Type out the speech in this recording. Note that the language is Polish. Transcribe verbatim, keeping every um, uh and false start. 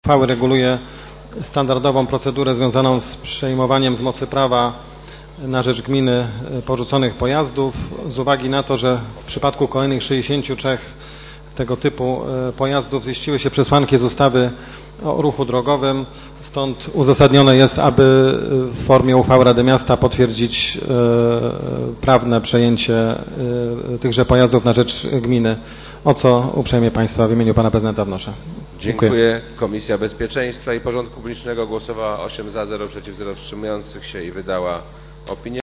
uchwały reguluje standardową procedurę związaną z przejmowaniem z mocy prawa na rzecz gminy porzuconych pojazdów. Z uwagi na to, że w przypadku kolejnych sześćdziesięciu trzech tego typu pojazdów ziściły się przesłanki z ustawy o ruchu drogowym, stąd uzasadnione jest, aby w formie uchwały Rady Miasta potwierdzić prawne przejęcie tychże pojazdów na rzecz gminy, o co uprzejmie Państwa w imieniu Pana Prezydenta wnoszę. Dziękuję. Dziękuję. Komisja Bezpieczeństwa i Porządku Publicznego głosowała osiem za, zero przeciw, zero wstrzymujących się i wydała opinię.